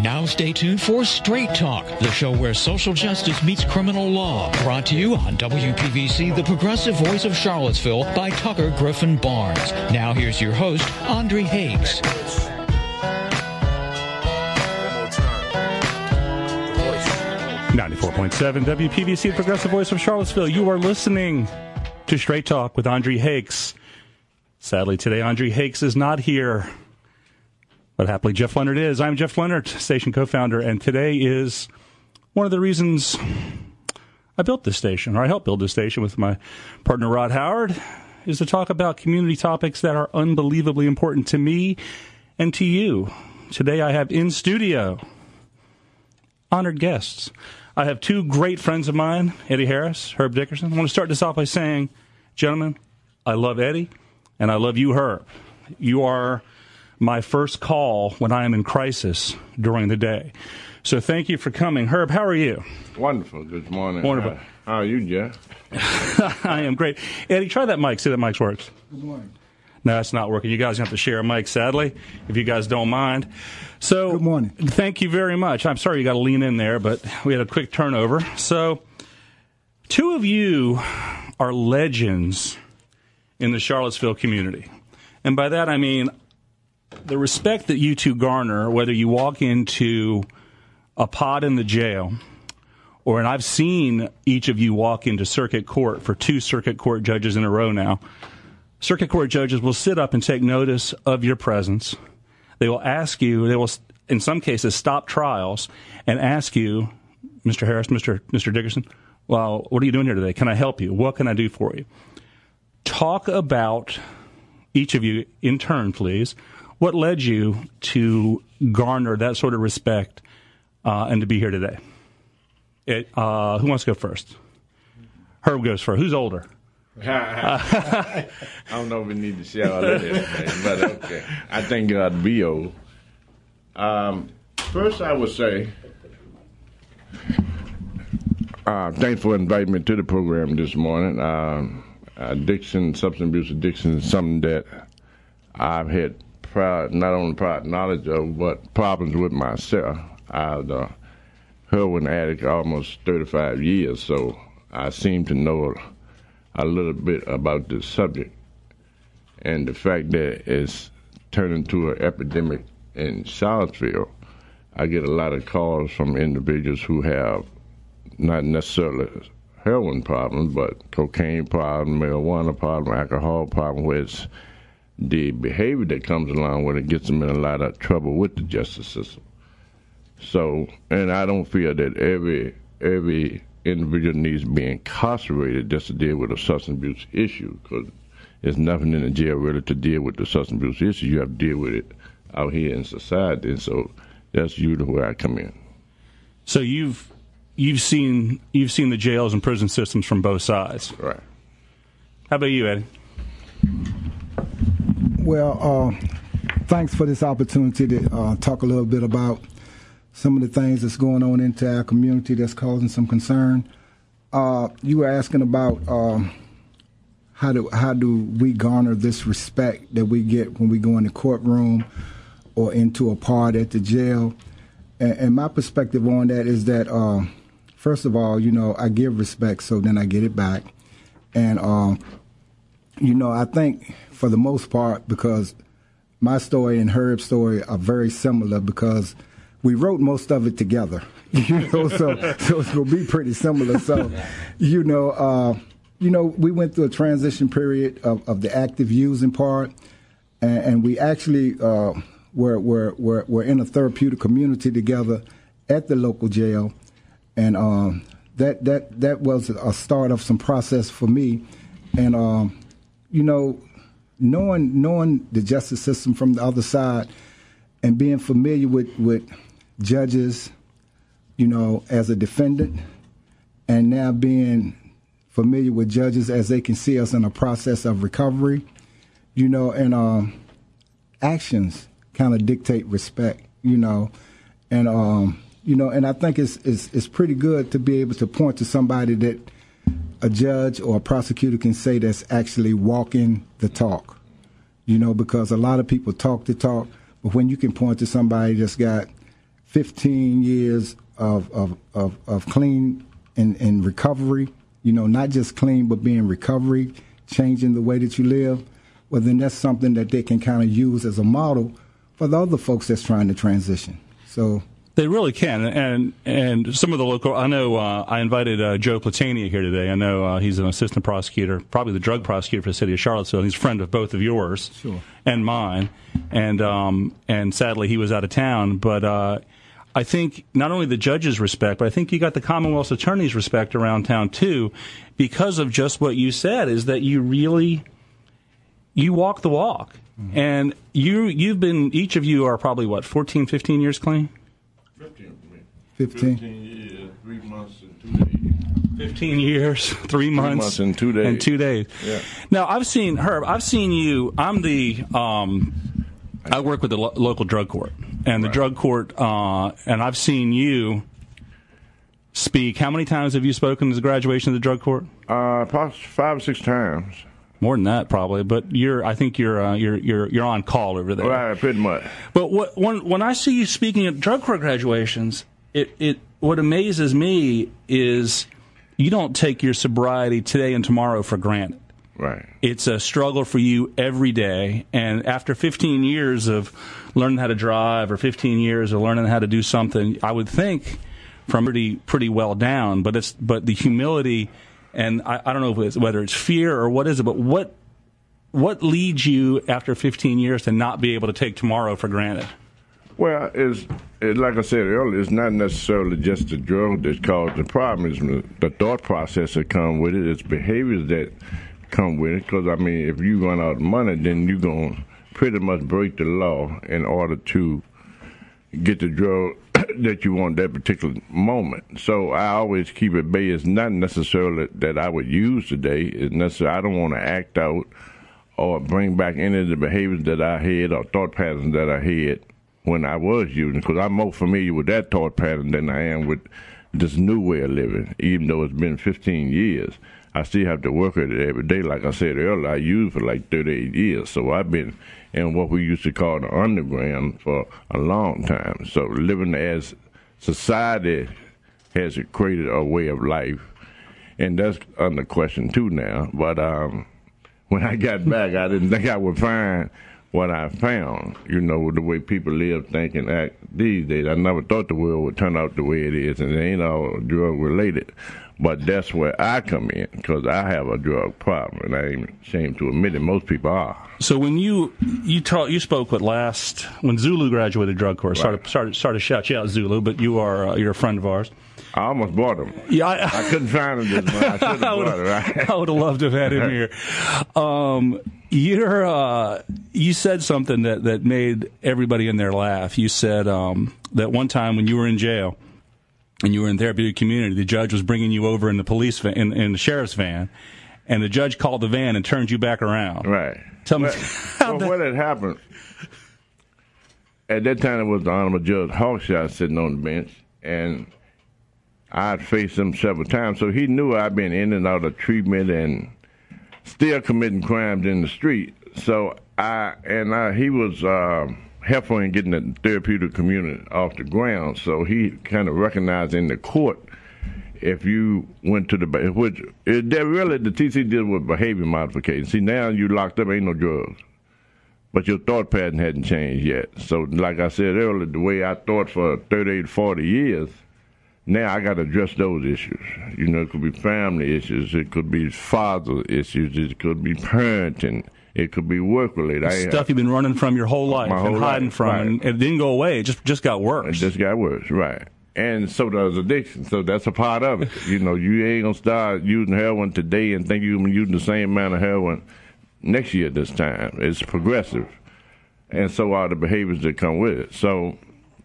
Now stay tuned for Straight Talk, the show where social justice meets criminal law. Brought to you on WPVC, the progressive voice of Charlottesville, by Tucker Griffin Barnes. Now here's your host, Andre Hakes. 94.7 WPVC, the progressive voice of Charlottesville. You are listening to Straight Talk with Andre Hakes. Sadly, today, Andre Hakes is not here. But happily, Jeff Leonard is. I'm Jeff Leonard, station co-founder, and today is one of the reasons I built this station, or I helped build this station with my partner, Rod Howard, is to talk about community topics that are unbelievably important to me and to you. Today, I have in studio honored guests. I have two great friends of mine, Eddie Harris, Herb Dickerson. I want to start this off by saying, gentlemen, I love Eddie, and I love you, Herb. You are my first call when I am in crisis during the day. So thank you for coming. Herb, how are you? Wonderful. Good morning. Wonderful. How are you, Jeff? I am great. Eddie, try that mic. See if that mic works. Good morning. No, it's not working. You guys have to share a mic, sadly, if you guys don't mind. So, good morning. Thank you very much. I'm sorry you got to lean in there, but we had a quick turnover. So, two of you are legends in the Charlottesville community. And by that, I mean the respect that you two garner, whether you walk into a pod in the jail, and I've seen each of you walk into circuit court for two circuit court judges in a row now. Circuit court judges will sit up and take notice of your presence. They will ask you, they will, in some cases, stop trials and ask you, Mr. Harris, Mr. Dickerson, well, what are you doing here today? Can I help you? What can I do for you? Talk about, each of you in turn, please, what led you to garner that sort of respect and to be here today? Who wants to go first? Herb goes first. Who's older? I don't know if we need to share all of this, but okay. I think it ought to be old. First, I would say, thanks for inviting me to the program this morning. Addiction, substance abuse addiction is something that I've had not only prior knowledge of, but problems with myself. I was a heroin addict almost 35 years, so I seem to know a little bit about this subject, and the fact that it's turned into an epidemic in Charlottesville. I get a lot of calls from individuals who have not necessarily heroin problems, but cocaine problem, marijuana problem, alcohol problem, where it's the behavior that comes along with it gets them in a lot of trouble with the justice system. So, and I don't feel that every individual needs to be incarcerated just to deal with a substance abuse issue, because there's nothing in the jail really to deal with the substance abuse issue. You have to deal with it out here in society, and so that's usually where I come in. So you've seen the jails and prison systems from both sides, right? How about you, Eddie? Well, thanks for this opportunity to talk a little bit about some of the things that's going on into our community that's causing some concern. You were asking about how do we garner this respect that we get when we go in the courtroom or into a pod at the jail. And my perspective on that is that, first of all, I give respect, so then I get it back. And, I think for the most part, because my story and Herb's story are very similar, because we wrote most of it together, so it's going to be pretty similar. So, we went through a transition period of the active using part, and we actually we're in a therapeutic community together at the local jail, and that was a start of some process for me, and knowing the justice system from the other side, and being familiar with judges, as a defendant, and now being familiar with judges as they can see us in a process of recovery, and actions kind of dictate respect, and I think it's pretty good to be able to point to somebody that a judge or a prosecutor can say that's actually walking the talk, because a lot of people talk the talk, but when you can point to somebody that's got 15 years of clean and recovery, not just clean, but being recovery, changing the way that you live, well, then that's something that they can kind of use as a model for the other folks that's trying to transition. So they really can, and some of the local. I know I invited Joe Platania here today. I know he's an assistant prosecutor, probably the drug prosecutor for the city of Charlottesville. He's a friend of both of yours and mine, and sadly he was out of town. But I think not only the judges' respect, but I think you got the Commonwealth's attorney's respect around town too, because of just what you said. Is that you walk the walk, and you've been, each of you are probably 14, 15 years clean. 15 years, 3 months and 2 days. 15 years, 3 months, 3 months and 2 days. Yeah. Now, I've seen you. I work with the local drug court, and the drug court, and I've seen you speak. How many times have you spoken at the graduation of the drug court? Probably 5 or 6 times. More than that, probably. But I think you're on call over there. Right, pretty much. But when I see you speaking at drug court graduations, what amazes me is you don't take your sobriety today and tomorrow for granted. Right. It's a struggle for you every day. And after 15 years of learning how to drive, or 15 years of learning how to do something, I would think from pretty well down. But the humility. And I don't know whether it's fear or what is it, but what leads you after 15 years to not be able to take tomorrow for granted? Well, it's like I said earlier, it's not necessarily just the drug that caused the problem. It's the thought process that come with it. It's behaviors that come with it. Because, if you run out of money, then you're going to pretty much break the law in order to get the drug that you want that particular moment. So I always keep it bay. It's not necessarily that I would use today. It's necessarily I don't want to act out or bring back any of the behaviors that I had or thought patterns that I had when I was using, because I'm more familiar with that thought pattern than I am with this new way of living. Even though it's been 15 years, I still have to work at it every day. Like I said earlier, I used for like 38 years. So I've been in what we used to call the underground for a long time. So living as society has created a way of life, and that's under question too now. But when I got back, I didn't think I would find what I found, the way people live, think, and act these days. I never thought the world would turn out the way it is, and it ain't all drug-related. But that's where I come in, because I have a drug problem, and I ain't ashamed to admit it. Most people are. So when you spoke when Zulu graduated drug course, right. started to shout you out, Zulu, but you're a friend of ours. I almost bought him. Yeah, I couldn't find him this month. I should have bought him. Right? I would have loved to have had him here. You said something that made everybody in there laugh. You said that one time when you were in jail and you were in therapeutic community, the judge was bringing you over in the police van, in the sheriff's van, and the judge called the van and turned you back around. Right. Tell me. What had happened? At that time, it was the Honorable Judge Hawkshaw sitting on the bench, and I'd faced him several times, so he knew I'd been in and out of treatment and still committing crimes in the street. So he was helpful in getting the therapeutic community off the ground. So he kind of recognized in the court if you went to the TC deals with behavior modification. See, now you locked up, ain't no drugs, but your thought pattern hadn't changed yet. So, like I said earlier, the way I thought for 38, 40 years. Now I got to address those issues. It could be family issues, it could be father issues, it could be parenting, it could be work-related. Stuff you've been running from your whole life and hiding from, right. And it didn't go away. It just got worse. It just got worse, right. And so does addiction. So that's a part of it. You ain't going to start using heroin today and think you're going to be using the same amount of heroin next year this time. It's progressive. And so are the behaviors that come with it. So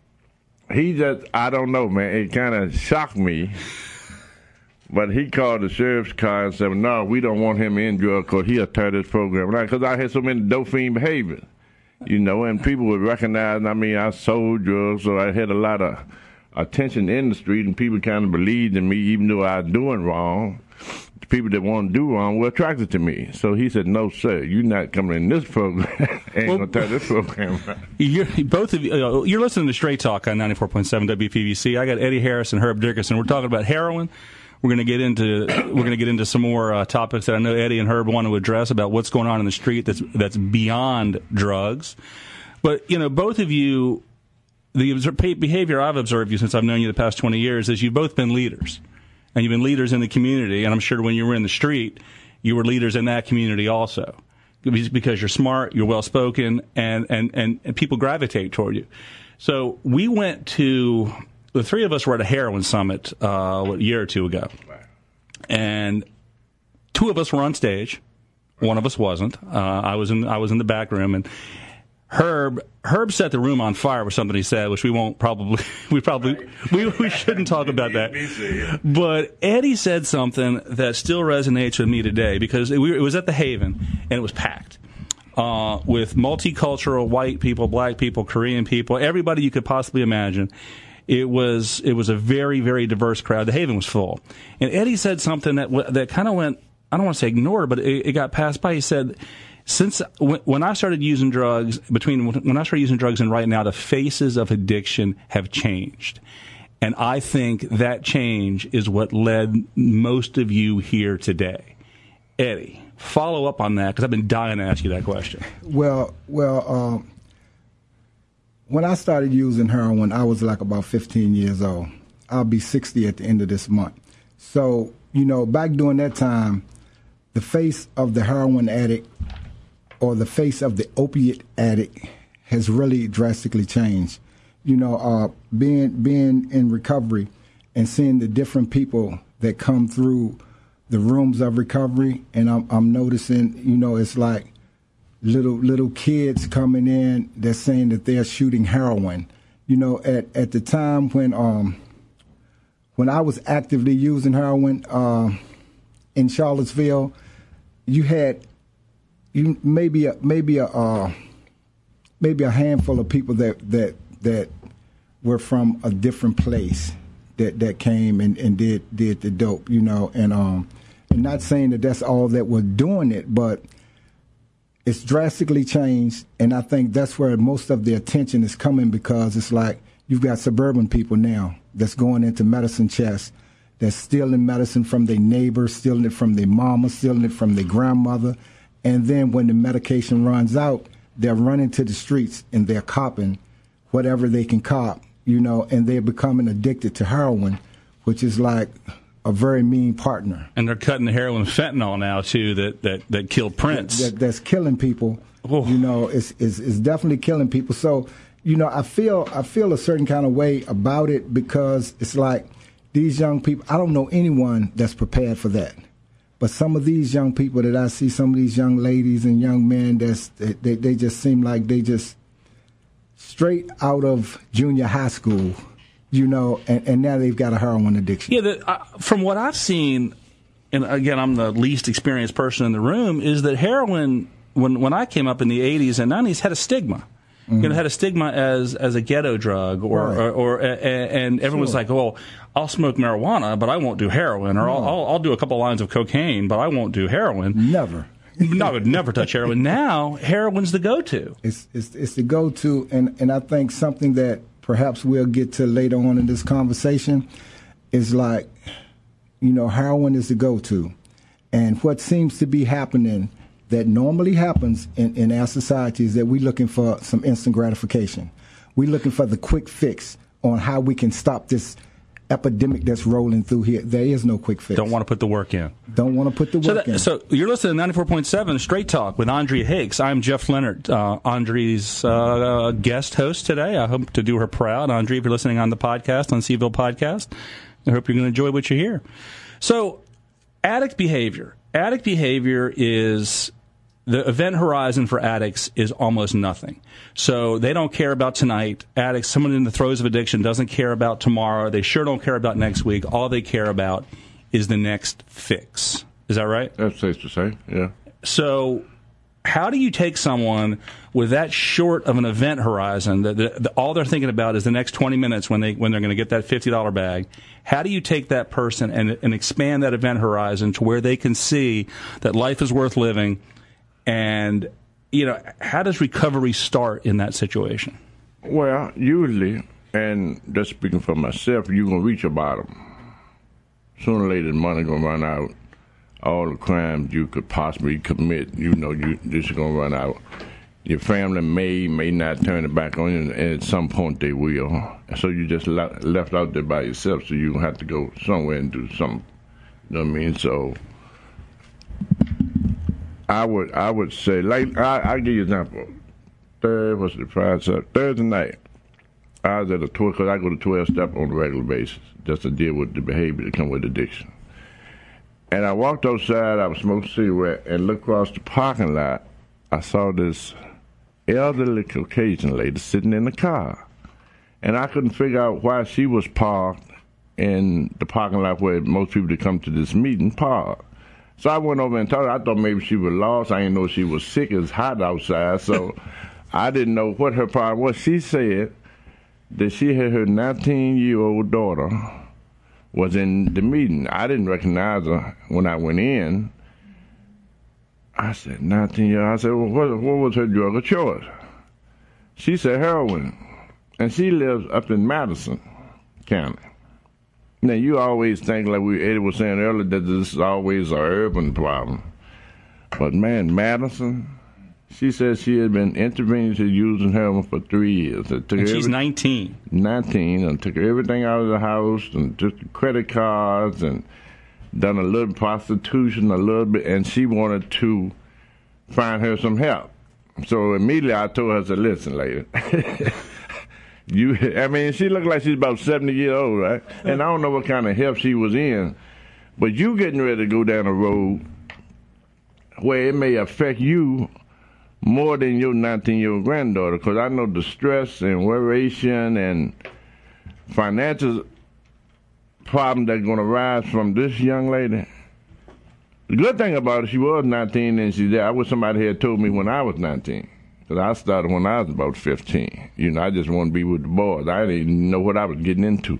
I don't know, man. It kind of shocked me. But he called the sheriff's car and said, no, we don't want him in drug court. He'll tear this program down. Because I had so many dope fiend behaviors, and people would recognize, I sold drugs, so I had a lot of attention in the street, and people kind of believed in me, even though I was doing wrong. people that want to do wrong were attracted to me. So he said, "No, sir, you're not coming in this program. Ain't gonna turn this program around." Both of you, you're listening to Straight Talk on 94.7 WPVC. I got Eddie Harris and Herb Dickerson. We're talking about heroin. We're going to get into some more topics that I know Eddie and Herb want to address about what's going on in the street that's beyond drugs. But both of you, the behavior I've observed you since I've known you the past 20 years is you've both been leaders. And you've been leaders in the community, and I'm sure when you were in the street, you were leaders in that community also, because you're smart, you're well-spoken, and people gravitate toward you. So we went to, the three of us were at a heroin summit a year or two ago, and two of us were on stage. One of us wasn't. I was in the back room, and Herb set the room on fire with something he said, which we shouldn't talk about that. But Eddie said something that still resonates with me today, because it was at the Haven and it was packed with multicultural white people, black people, Korean people, everybody you could possibly imagine. It was a very, very diverse crowd. The Haven was full, and Eddie said something that kind of went, I don't want to say ignored, but it got passed by. He said, since when I started using drugs, when I started using drugs and right now, the faces of addiction have changed. And I think that change is what led most of you here today. Eddie, follow up on that, because I've been dying to ask you that question. Well, when I started using heroin, I was like about 15 years old. I'll be 60 at the end of this month. So, back during that time, the face of the heroin addict or the face of the opiate addict has really drastically changed. Being in recovery and seeing the different people that come through the rooms of recovery, and I'm noticing, it's like little kids coming in that's saying that they're shooting heroin. At the time when I was actively using heroin in Charlottesville, you had maybe a handful of people that were from a different place that came and did the dope, and not saying that that's all that were doing it, but it's drastically changed, and I think that's where most of the attention is coming, because it's like you've got suburban people now that's going into medicine chests, that's stealing medicine from their neighbors, stealing it from their mama, stealing it from their grandmother. And then when the medication runs out, they're running to the streets and they're copping whatever they can cop, and they're becoming addicted to heroin, which is like a very mean partner. And they're cutting the heroin with fentanyl now, too, that killed Prince. That's killing people. Oh. It's definitely killing people. So, I feel a certain kind of way about it, because it's like these young people, I don't know anyone that's prepared for that. But some of these young people that I see, some of these young ladies and young men, they just seem like they just straight out of junior high school, and now they've got a heroin addiction. Yeah, from what I've seen, and again, I'm the least experienced person in the room, is that heroin, when I came up in the 80s and 90s, had a stigma. Mm-hmm. Had a stigma as a ghetto drug, and everyone's like, well, I'll smoke marijuana, but I won't do heroin, or I'll do a couple lines of cocaine, but I won't do heroin. Never. No, I would never touch heroin. Now, heroin's the go-to. It's the go-to, and I think something that perhaps we'll get to later on in this conversation is like, heroin is the go-to, and what seems to be happening that normally happens in our society is that we're looking for some instant gratification. We're looking for the quick fix on how we can stop this epidemic that's rolling through here. There is no quick fix. Don't want to put the work in. Don't want to put the work in. So you're listening to 94.7 Straight Talk with Andrea Higgs. I'm Jeff Leonard, Andrea's guest host today. I hope to do her proud. Andrea, if you're listening on the podcast, on Seville Podcast, I hope you're going to enjoy what you hear. So addict behavior. Addict behavior is... The event horizon for addicts is almost nothing. So they don't care about tonight. Addicts, someone in the throes of addiction, doesn't care about tomorrow. They sure don't care about next week. All they care about is the next fix. Is that right? That's safe to say, yeah. So how do you take someone with that short of an event horizon that all they're thinking about is the next 20 minutes when they're going to get that $50 bag? How do you take that person and expand that event horizon to where they can see that life is worth living? And, how does recovery start in that situation? Well, usually, and just speaking for myself, you're going to reach your bottom. Sooner or later, the money going to run out. All the crimes you could possibly commit, you're just going to run out. Your family may not turn it back on you, and at some point they will. So you just left out there by yourself, so you're going to have to go somewhere and do something. You know what I mean? So I would say, like, I'll give you an example. Thursday night, I was at a 12, because I go to 12-step on a regular basis, just to deal with the behavior that come with addiction. And I walked outside, I was smoking a cigarette, and looked across the parking lot. I saw this elderly Caucasian lady sitting in the car. And I couldn't figure out why she was parked in the parking lot where most people that come to this meeting park. So I went over and talked to her. I thought maybe she was lost. I didn't know she was sick. It was hot outside, so I didn't know what her problem was. She said that she had her 19-year-old daughter was in the meeting. I didn't recognize her when I went in. I said, 19 years. I said, well, what was her drug of choice? She said heroin. And she lives up in Madison County. Now, you always think, like Eddie was saying earlier, that this is always an urban problem. But, man, Madison, she said she had been intravenously using heroin for 3 years. And she's 19. 19, and took everything out of the house and took the credit cards and done a little prostitution, a little bit, and she wanted to find her some help. So immediately I told her, I said, listen, lady, she looked like she's about 70 years old, right? And I don't know what kind of help she was in, but you getting ready to go down a road where it may affect you more than your 19-year-old granddaughter, because I know the stress and worration and financial problem that's going to rise from this young lady. The good thing about it, she was 19 and she's there. I wish somebody had told me when I was 19, because I started when I was about 15. I just wanted to be with the boys. I didn't even know what I was getting into.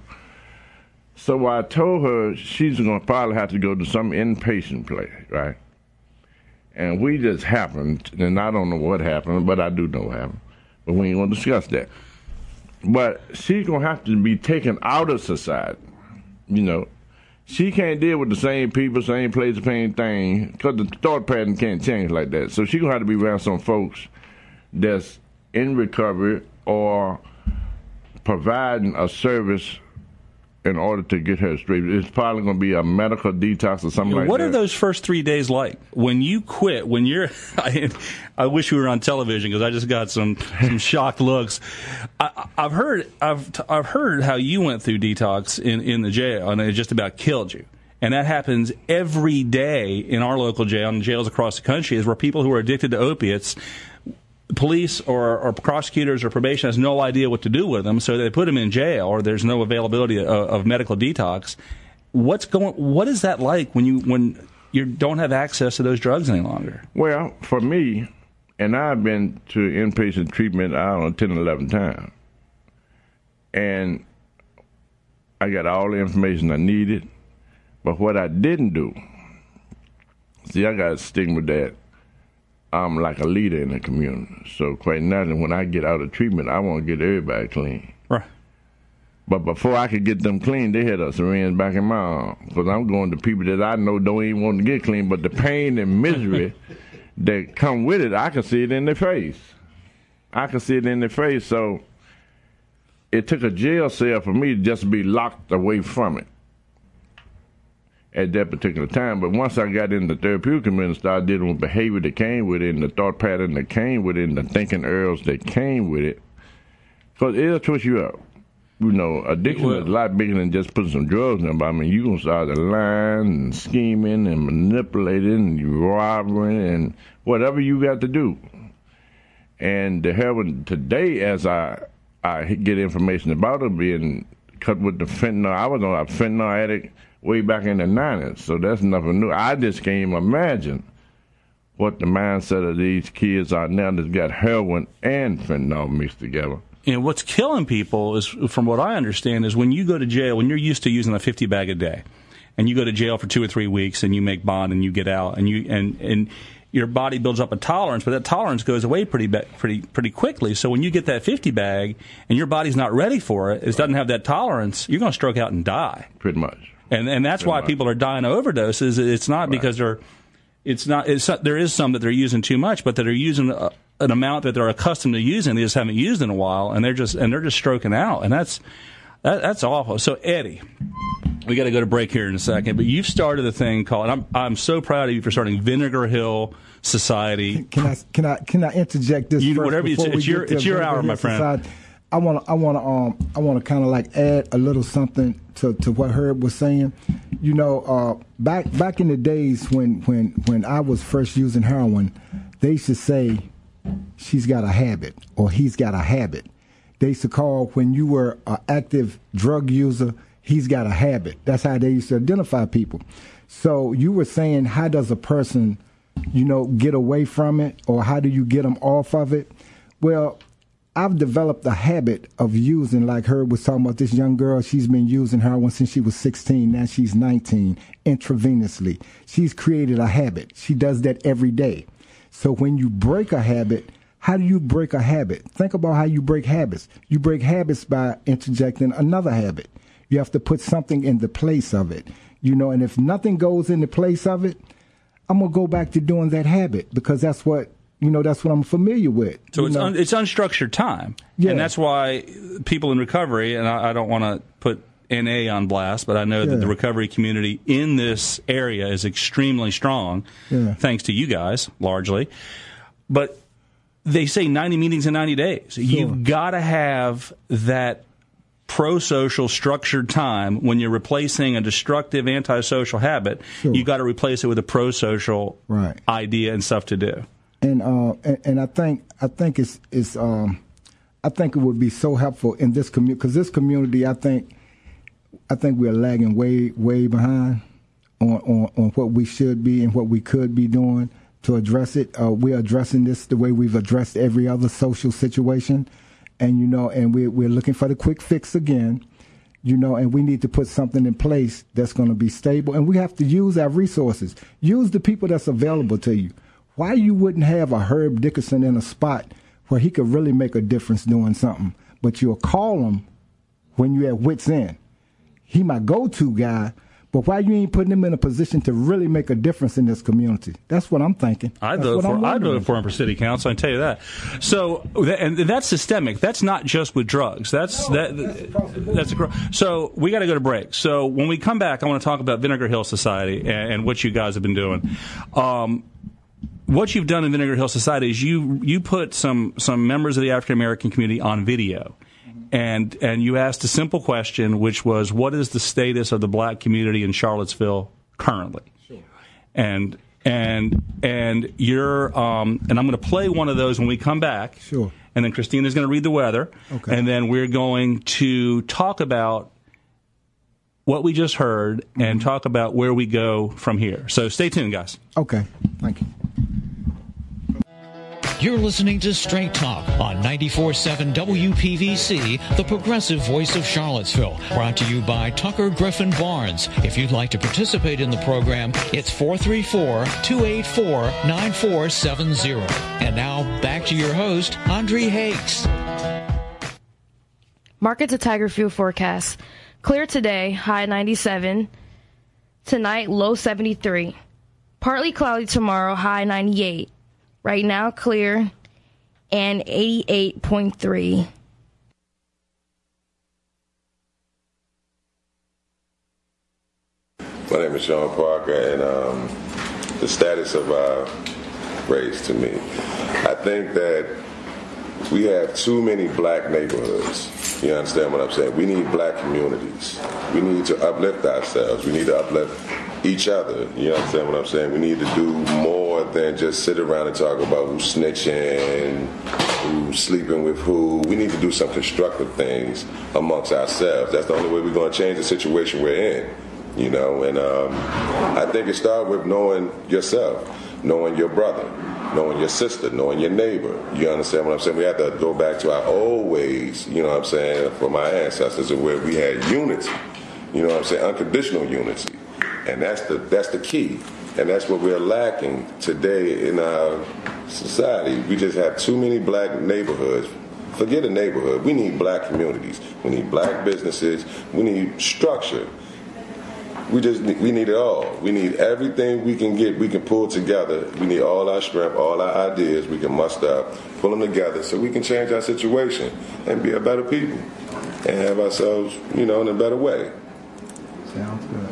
So I told her she's going to probably have to go to some inpatient place, right? And we just happened, and I don't know what happened, but I do know what happened. But we ain't going to discuss that. But she's going to have to be taken out of society. She can't deal with the same people, same place, same thing, because the thought pattern can't change like that. So she's going to have to be around some folks that's in recovery or providing a service in order to get her straight. It's probably going to be a medical detox or something like that. What are those first 3 days like? When you quit, when you're... I wish we were on television because I just got some shocked looks. I've heard how you went through detox in the jail, and it just about killed you. And that happens every day in our local jail and jails across the country, is where people who are addicted to opiates, police or prosecutors or probation has no idea what to do with them, so they put them in jail, or there's no availability of medical detox. What is that like when you don't have access to those drugs any longer? Well, for me, and I've been to inpatient treatment, 10 or 11 times. And I got all the information I needed. But what I didn't do, see, I got a stigma that I'm like a leader in the community. So quite naturally, when I get out of treatment, I want to get everybody clean. Right. But before I could get them clean, they had a syringe back in my arm. Because I'm going to people that I know don't even want to get clean, but the pain and misery that come with it, I can see it in their face. So it took a jail cell for me to just be locked away from it at that particular time. But once I got in the therapeutic community, started dealing with behavior that came with it, and the thought pattern that came with it, and the thinking errors that came with it, because it'll twist you up. Addiction is a lot bigger than just putting some drugs in. But you're going to start lying and scheming and manipulating and robbing and whatever you got to do. And the heroin today, as I get information about it being cut with the fentanyl, I was on a fentanyl addict way back in the 90s, so that's nothing new. I just can't even imagine what the mindset of these kids are now that's got heroin and fentanyl mixed together. And what's killing people is, from what I understand, is when you go to jail, when you're used to using a 50 bag a day, and you go to jail for 2 or 3 weeks, and you make bond, and you get out, and your body builds up a tolerance, but that tolerance goes away pretty quickly. So when you get that 50 bag, and your body's not ready for it, it doesn't have that tolerance, you're going to stroke out and die. Pretty much. And that's why people are dying of overdoses. It's not because there is some that they're using too much, but that are using an amount that they're accustomed to using, they just haven't used in a while, and they're just stroking out, and that's awful. So Eddie, we got to go to break here in a second, but you've started a thing called, and I'm so proud of you for starting Vinegar Hill Society. Can I interject this first? Whatever it's your hour, my friend. Society? I want to kind of like add a little something to what Herb was saying. You know, back in the days when I was first using heroin, they used to say, she's got a habit, or he's got a habit. They used to call, when you were an active drug user, he's got a habit. That's how they used to identify people. So you were saying, how does a person, get away from it, or how do you get them off of it? Well, I've developed a habit of using, like Herb was talking about this young girl, she's been using heroin since she was 16, now she's 19, intravenously. She's created a habit. She does that every day. So when you break a habit, how do you break a habit? Think about how you break habits. You break habits by interjecting another habit. You have to put something in the place of it. And if nothing goes in the place of it, I'm going to go back to doing that habit, because that's what I'm familiar with. So it's unstructured time. Yeah. And that's why people in recovery, and I don't want to put NA on blast, but I know that the recovery community in this area is extremely strong, thanks to you guys, largely. But they say 90 meetings in 90 days. Sure. You've got to have that pro-social structured time. When you're replacing a destructive antisocial habit, you've got to replace it with a pro-social idea and stuff to do. And I think it would be so helpful in this community, because this community, I think we're lagging way behind on what we should be and what we could be doing to address it. We're addressing this the way we've addressed every other social situation, and and we're looking for the quick fix again, and we need to put something in place that's going to be stable, and we have to use our resources, use the people that's available to you. Why you wouldn't have a Herb Dickerson in a spot where he could really make a difference doing something, but you'll call him when you're at wit's end. He my go-to guy, but why you ain't putting him in a position to really make a difference in this community? That's what I'm thinking. I'd vote for him for city council, I can tell you that. So, and that's systemic. That's not just with drugs. That's so we got to go to break. So when we come back, I want to talk about Vinegar Hill Society and what you guys have been doing. What you've done in Vinegar Hill Society is you put some members of the African American community on video, and you asked a simple question, which was, what is the status of the black community in Charlottesville currently? Sure. And you're and I'm going to play one of those when we come back. Sure. And then Christina's going to read the weather. Okay. And then we're going to talk about what we just heard and talk about where we go from here. So stay tuned, guys. Okay. Thank you. You're listening to Straight Talk on 94.7 WPVC, the progressive voice of Charlottesville. Brought to you by Tucker Griffin Barnes. If you'd like to participate in the program, it's 434-284-9470. And now back to your host, Andre Hakes. Market to Tiger Field forecast. Clear today, high 97. Tonight, low 73. Partly cloudy tomorrow, high 98. Right now, clear and 88.3. My name is Sean Parker, and the status of our race to me, I think that we have too many black neighborhoods. You understand what I'm saying? We need black communities. We need to uplift ourselves. We need to uplift each other. You understand what I'm saying? We need to do more than just sit around and talk about who's snitching, who's sleeping with who. We need to do some constructive things amongst ourselves. That's the only way we're going to change the situation we're in. And I think it starts with knowing yourself. knowing your brother, knowing your sister, knowing your neighbor. You understand what I'm saying? We have to go back to our old ways, you know what I'm saying, from our ancestors, where we had unity, you know what I'm saying, unconditional unity. And that's the key. And that's what we're lacking today in our society. We just have too many black neighborhoods. Forget a neighborhood. We need black communities. We need black businesses. We need structure. We need it all. We need everything we can get, we can pull together. We need all our strength, all our ideas we can muster up, pull them together so we can change our situation and be a better people and have ourselves, in a better way. Sounds good.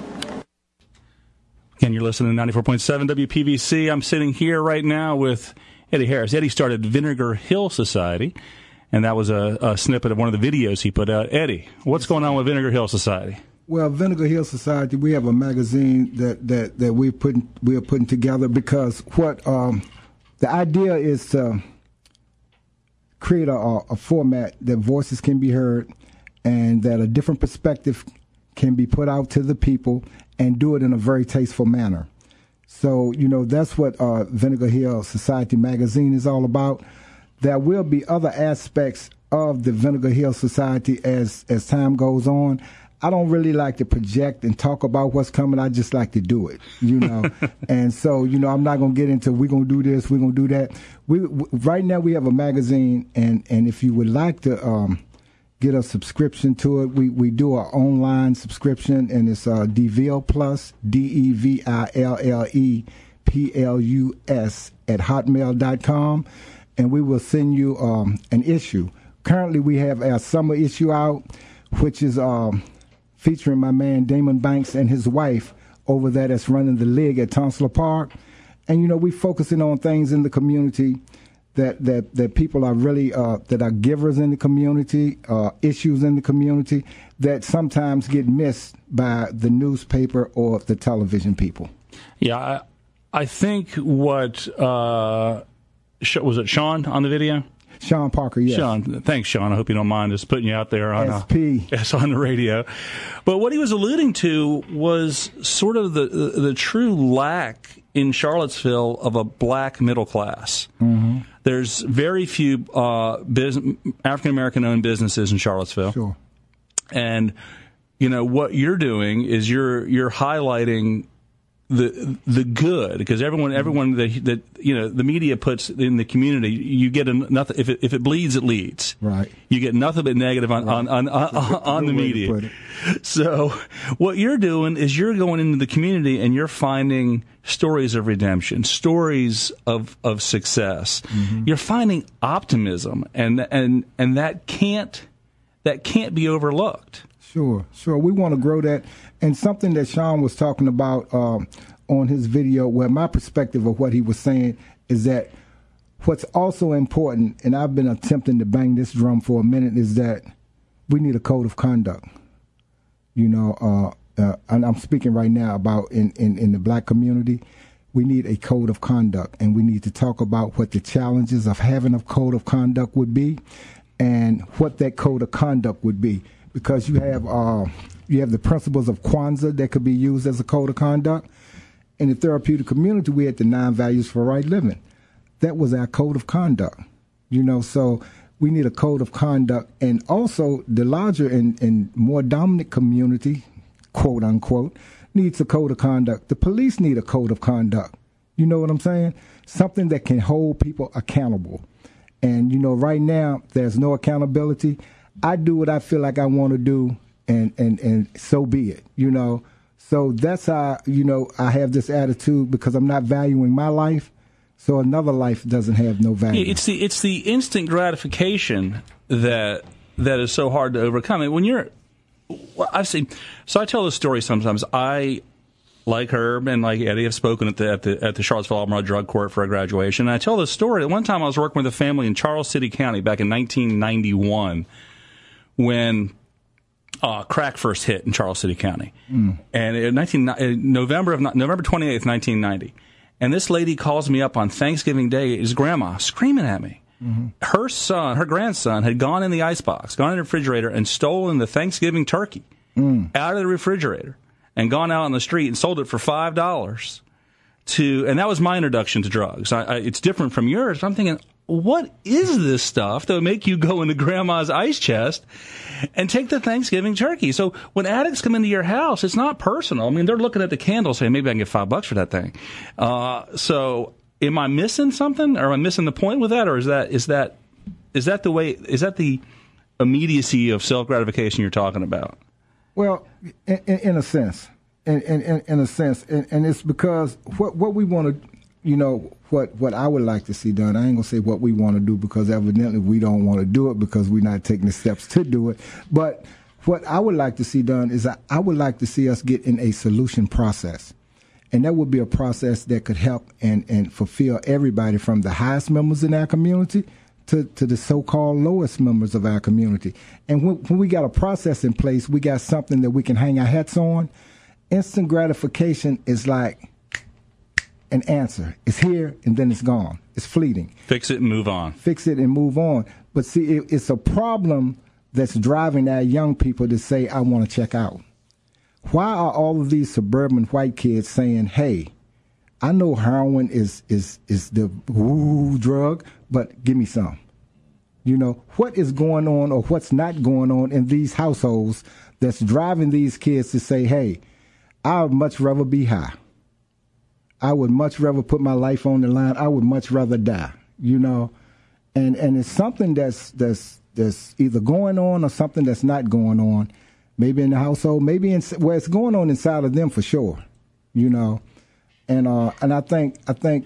Again, you're listening to 94.7 WPVC. I'm sitting here right now with Eddie Harris. Eddie started Vinegar Hill Society, and that was a snippet of one of the videos he put out. Eddie, what's going on with Vinegar Hill Society? Well, Vinegar Hill Society, we have a magazine that we are putting together because what the idea is to create a format that voices can be heard and that a different perspective can be put out to the people and do it in a very tasteful manner. So, that's what Vinegar Hill Society magazine is all about. There will be other aspects of the Vinegar Hill Society as time goes on. I don't really like to project and talk about what's coming. I just like to do it, And so, I'm not going to get into we're going to do this, we're going to do that. Right now we have a magazine, and if you would like to get a subscription to it, we do an online subscription, and it's DeVille Plus, DEVILLE PLUS at hotmail.com, and we will send you an issue. Currently we have our summer issue out, which is featuring my man Damon Banks and his wife over there that's running the league at Tonsila Park. And, we focusing on things in the community that people are really, that are givers in the community, issues in the community that sometimes get missed by the newspaper or the television people. Yeah, I think was it Sean on the video? Sean Parker, yes. Sean, thanks, Sean. I hope you don't mind us putting you out there on SP. On the radio. But what he was alluding to was sort of the true lack in Charlottesville of a black middle class. Mm-hmm. There's very few African-American-owned businesses in Charlottesville. Sure. And, what you're doing is you're highlighting the good, because everyone that the media puts in the community, you get nothing. If it bleeds, it leads. Right. You get nothing but negative on the media. So what you're doing is you're going into the community and you're finding stories of redemption, stories of success. Mm-hmm. You're finding optimism, and that can't be overlooked. Sure. We want to grow that. And something that Sean was talking about on his video, where my perspective of what he was saying is that what's also important, and I've been attempting to bang this drum for a minute, is that we need a code of conduct. And I'm speaking right now about in the black community. We need a code of conduct, and we need to talk about what the challenges of having a code of conduct would be and what that code of conduct would be. Because you have the principles of Kwanzaa that could be used as a code of conduct. In the therapeutic community, we had the 9 values for right living. That was our code of conduct. So we need a code of conduct. And also the larger and more dominant community, quote unquote, needs a code of conduct. The police need a code of conduct. You know what I'm saying? Something that can hold people accountable. And, right now, there's no accountability. I do what I feel like I want to do, and so be it, So that's how, I have this attitude, because I'm not valuing my life, so another life doesn't have no value. It's the instant gratification that is so hard to overcome. And when I've seen, so I tell this story sometimes. I, like Herb and like Eddie, have spoken at the Charlottesville Albemarle Drug Court for a graduation. And I tell this story. At one time I was working with a family in Charles City County back in 1991. When crack first hit in Charles City County, and in November 28th, 1990, and this lady calls me up on Thanksgiving Day. His grandma screaming at me. Mm-hmm. Her grandson, had gone in the icebox, gone in the refrigerator, and stolen the Thanksgiving turkey out of the refrigerator, and gone out on the street and sold it for $5 and that was my introduction to drugs. It's different from yours. I'm thinking, what is this stuff that would make you go into grandma's ice chest and take the Thanksgiving turkey? So when addicts come into your house, it's not personal. I mean, they're looking at the candle saying, maybe I can get $5 for that thing. So am I missing something, or am I missing the point with that? Or is that the immediacy of self-gratification you're talking about? Well, in a sense, in a sense, and it's because what we want to, what I would like to see done. I ain't gonna say what we want to do, because evidently we don't want to do it because we're not taking the steps to do it. But what I would like to see done is I would like to see us get in a solution process, and that would be a process that could help and fulfill everybody, from the highest members in our community to the so-called lowest members of our community. And when we got a process in place, we got something that we can hang our hats on. Instant gratification is like an answer. It's here and then it's gone. It's fleeting. Fix it and move on. Fix it and move on. But see, it's a problem that's driving our young people to say, I want to check out. Why are all of these suburban white kids saying, hey, I know heroin is the woo drug, but give me some. What is going on, or what's not going on in these households that's driving these kids to say, hey, I would much rather be high. I would much rather put my life on the line. I would much rather die, and it's something that's either going on or something that's not going on, maybe in the household, maybe where it's going on inside of them for sure, and I think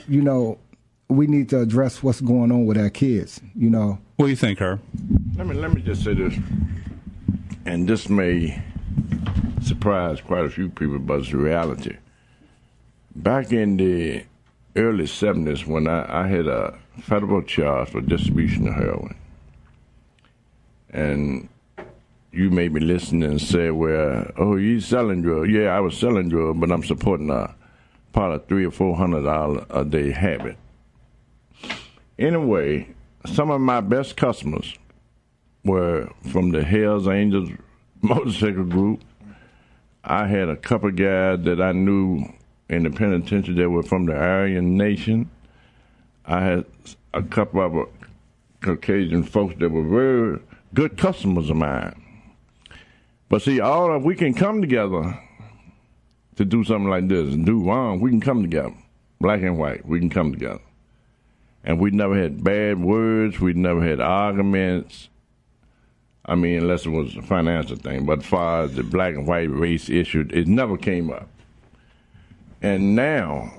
we need to address what's going on with our kids, What do you think, Herb? Let me just say this, and this may surprise quite a few people, but it's the reality. Back in the early 70s, when I had a federal charge for distribution of heroin, and you may be listening and say, well, oh, you selling drugs. Yeah, I was selling drugs, but I'm supporting a part of $300 or $400 a day habit. Anyway, some of my best customers were from the Hells Angels motorcycle group. I had a couple guys that I knew in the penitentiary that were from the Aryan Nation. I had a couple of Caucasian folks that were very good customers of mine. But see, we can come together to do something like this and do wrong. We can come together, black and white. We can come together. And we never had bad words. We never had arguments. I mean, unless it was a financial thing. But as far as the black and white race issue, it never came up. And now,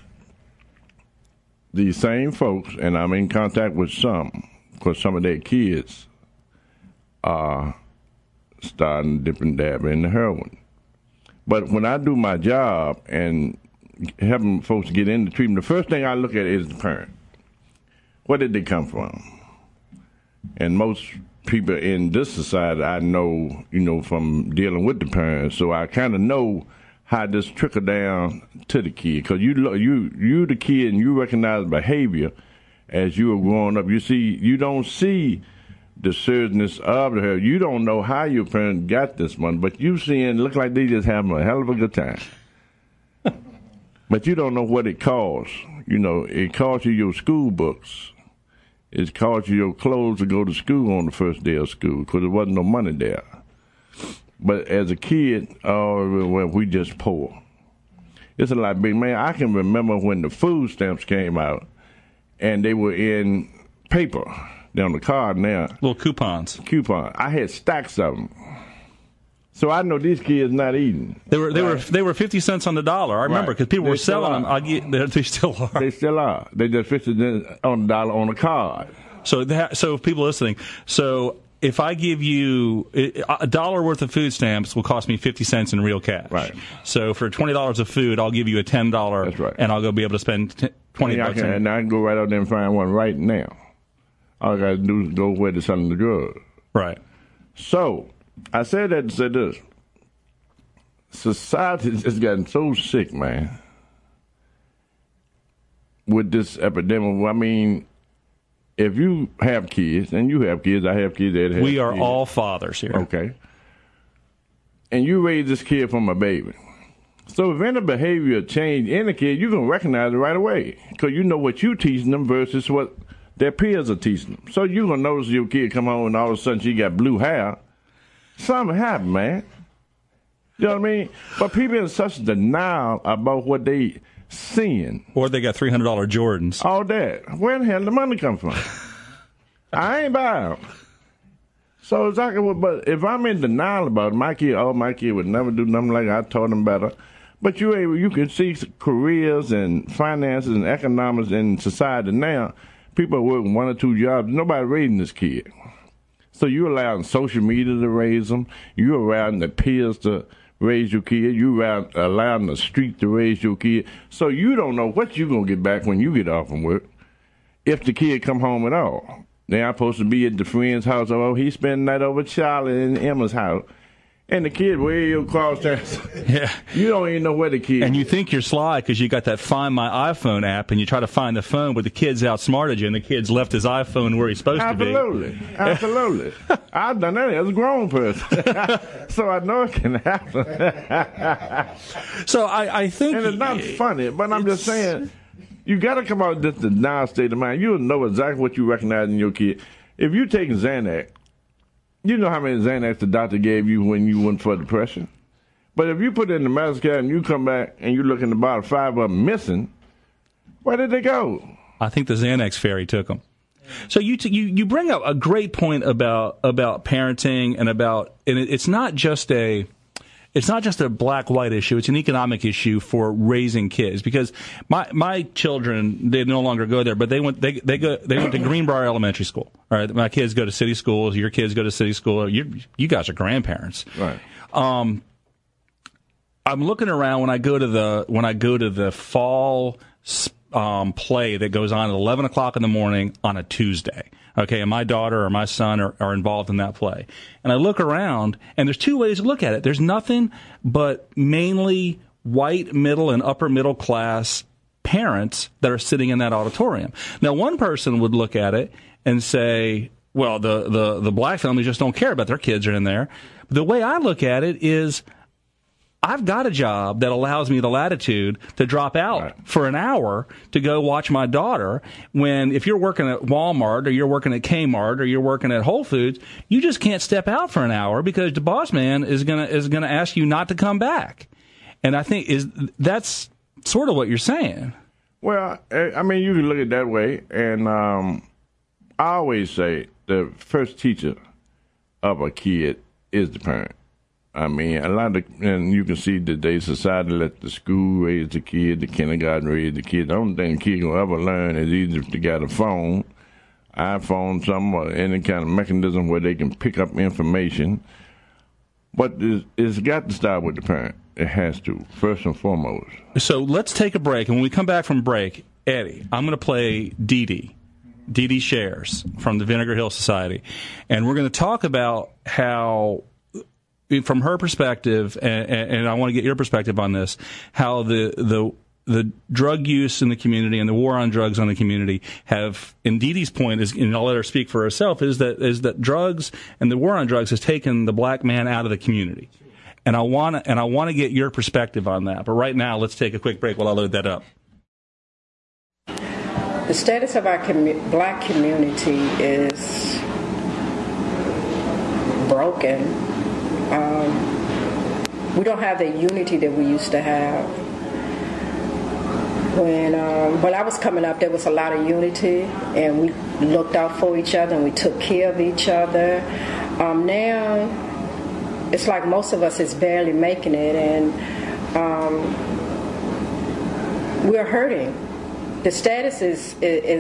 these same folks, and I'm in contact with some, because some of their kids are starting dipping dabbing in the heroin. But when I do my job and helping folks get into treatment, the first thing I look at is the parent. Where did they come from? And most people in this society I know, from dealing with the parents, so I kind of know how this trickle down to the kid. Because you the kid, and you recognize behavior as you are growing up. You don't see the seriousness of the hair. You don't know how your parents got this one, but you seeing look like they just having a hell of a good time. But you don't know what it costs. It costs you your school books. It costs you your clothes to go to school on the first day of school because there wasn't no money there. But as a kid, we just poor. It's a lot big, man. I can remember when the food stamps came out, and they were in paper. They're on the card now. Little coupons. I had stacks of them. So I know these kids not eating. They were 50 cents on the dollar. I remember because people were selling them. They still are. They still are. They just 50 cents on the dollar on a card. So people listening. So if I give you $1 worth of food stamps, will cost me 50 cents in real cash. Right. So for $20 of food, I'll give you a $10. That's right. And I'll be able to spend $20. And I can go right out there and find one right now. All I got to do is go where they're selling the drugs. Right. So I said that to say this. Society has gotten so sick, man, with this epidemic. I mean, if you have kids, and you have kids, I have kids that have kids. We are all fathers here. Okay. And you raise this kid from a baby. So if any behavior change in the kid, you can recognize it right away because you know what you're teaching them versus what their peers are teaching them. So you're going to notice your kid come home and all of a sudden she got blue hair. Something happened, man. You know what I mean? But people in such denial about what they seeing. Or they got $300 Jordans. All that. Where the hell did the money come from? I ain't buying them. So exactly what, but if I'm in denial about it, my kid would never do nothing like that. I taught him better. But you can see careers and finances and economics in society now. People are working 1 or 2 jobs. Nobody raising this kid. So you're allowing social media to raise them. You're allowing the peers to raise your kid. You're allowing the street to raise your kid. So you don't know what you're going to get back when you get off from work if the kid come home at all. They are supposed to be at the friend's house. Oh, he's spending the night over at Charlotte and Emma's house. And the kid way across there. Yeah. You don't even know where the kid is. And you think you're sly because you got that Find My iPhone app, and you try to find the phone, but the kid's outsmarted you, and the kid's left his iPhone where he's supposed to be. Absolutely. I've done that as a grown person. So I know it can happen. So I think... And it's not funny, but I'm just saying, you got to come out with this denial state of mind. You'll know exactly what you recognize in your kid. If you're taking Xanax, you know how many Xanax the doctor gave you when you went for depression. But if you put it in the medicine cabinet and you come back and you look in the bottle, 5 of them missing, where did they go? I think the Xanax fairy took them. So you bring up a great point about parenting and it's not just a black-white issue. It's an economic issue for raising kids because my children, they no longer go there, but they went to Greenbrier Elementary School. All right, my kids go to city schools. Your kids go to city school. You guys are grandparents, right? I'm looking around when I go to the fall play that goes on at 11 o'clock in the morning on a Tuesday. Okay, and my daughter or my son are involved in that play. And I look around, and there's 2 ways to look at it. There's nothing but mainly white, middle, and upper middle class parents that are sitting in that auditorium. Now, one person would look at it and say, well, the black families just don't care about their kids are in there. But the way I look at it is, I've got a job that allows me the latitude to drop out for an hour to go watch my daughter. When if you're working at Walmart or you're working at Kmart or you're working at Whole Foods, you just can't step out for an hour because the boss man is gonna ask you not to come back. And I think that's sort of what you're saying. Well, I mean, you can look at it that way, and I always say the first teacher of a kid is the parent. I mean, and you can see today's society let the school raise the kid, the kindergarten raise the kid. The only thing the kid will ever learn is either if they got a phone, iPhone, something, or any kind of mechanism where they can pick up information. But it's got to start with the parent. It has to, first and foremost. So let's take a break. And when we come back from break, Eddie, I'm going to play Dee Dee Shares from the Vinegar Hill Society. And we're going to talk about how, from her perspective, and I want to get your perspective on this, how the drug use in the community and the war on drugs on the community have, and Dee Dee's point is, and I'll let her speak for herself, is that drugs and the war on drugs has taken the black man out of the community. And I want to get your perspective on that. But right now, let's take a quick break while I load that up. The status of our black community is broken. We don't have the unity that we used to have. When I was coming up, there was a lot of unity, and we looked out for each other, and we took care of each other. Now, it's like most of us is barely making it, and we're hurting. The status is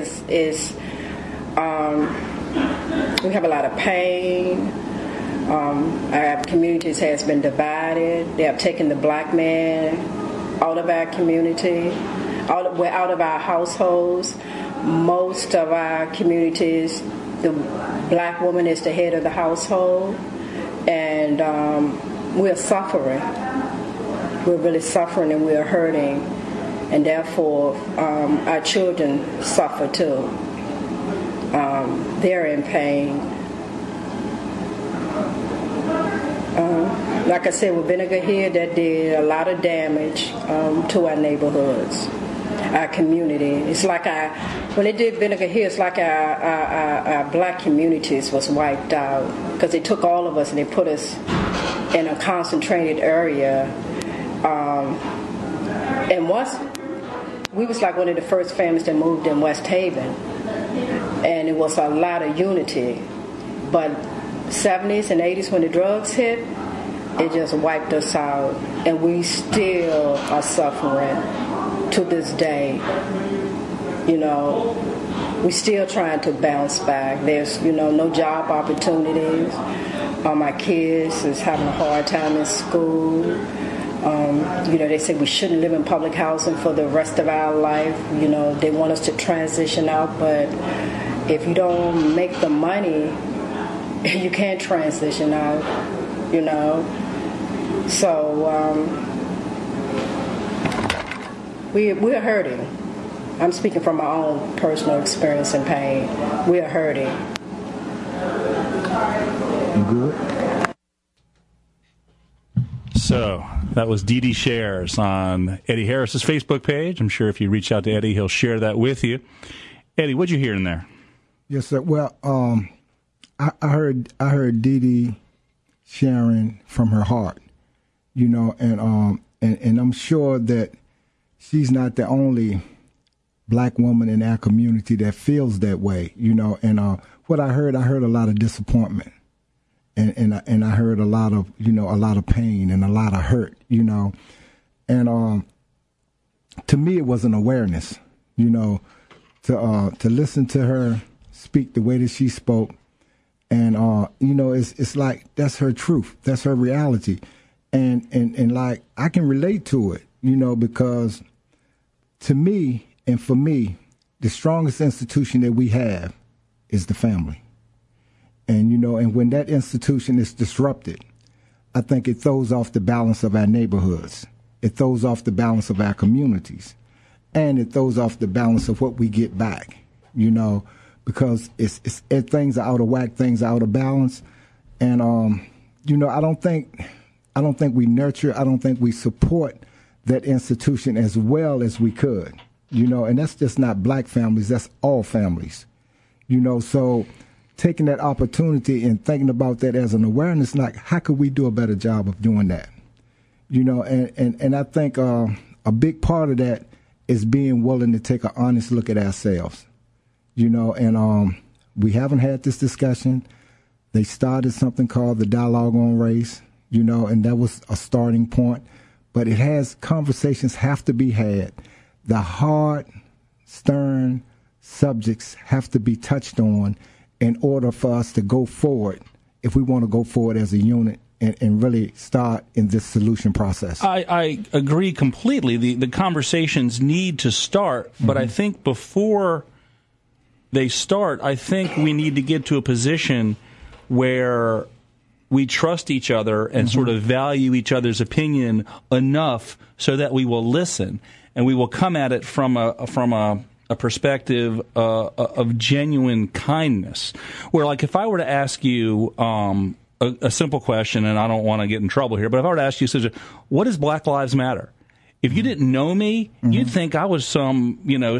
we have a lot of pain. Our communities has been divided. They have taken the black man out of our community, out of our households. Most of our communities, the black woman is the head of the household, and we're suffering. We're really suffering, and we're hurting, and therefore our children suffer too. They're in pain. like I said, with Vinegar Hill, that did a lot of damage to our neighborhoods, our community. It's like when they did Vinegar Hill, it's like our black communities was wiped out because they took all of us and they put us in a concentrated area. And once we was like one of the first families that moved in West Haven, and it was a lot of unity. But 70s and 80s when the drugs hit, it just wiped us out, and we still are suffering to this day. You know, we still trying to bounce back. There's, no job opportunities. My kids is having a hard time in school. They say we shouldn't live in public housing for the rest of our life. They want us to transition out, but if you don't make the money, you can't transition out, So we're hurting. I'm speaking from my own personal experience and pain. We're hurting. You good? So that was Dee Dee Shares on Eddie Harris's Facebook page. I'm sure if you reach out to Eddie, he'll share that with you. Eddie, what'd you hear in there? Yes, sir. Well, I heard Dee Dee sharing from her heart, and I'm sure that she's not the only black woman in our community that feels that way, and what I heard a lot of disappointment. And I heard a lot of pain and a lot of hurt, and to me it was an awareness, to listen to her speak the way that she spoke, and it's like that's her truth, that's her reality, and like I can relate to it, because to me and for me, the strongest institution that we have is the family. And, and when that institution is disrupted, I think it throws off the balance of our neighborhoods. It throws off the balance of our communities. And it throws off the balance of what we get back, because it's things are out of whack, things are out of balance. And, I don't think we nurture, I don't think we support that institution as well as we could, and that's just not black families, that's all families, so taking that opportunity and thinking about that as an awareness, like how could we do a better job of doing that? And I think a big part of that is being willing to take an honest look at ourselves, and we haven't had this discussion. They started something called the Dialogue on Race, and that was a starting point, but conversations have to be had. The hard, stern subjects have to be touched on in order for us to go forward, if we want to go forward as a unit and really start in this solution process. I agree completely. The conversations need to start, but I think before they start, I think we need to get to a position where we trust each other and sort of value each other's opinion enough so that we will listen and we will come at it from a perspective of genuine kindness. Where, like, if I were to ask you a simple question, and I don't want to get in trouble here, but if I were to ask you, what does Black Lives Matter? If you didn't know me, you'd think I was some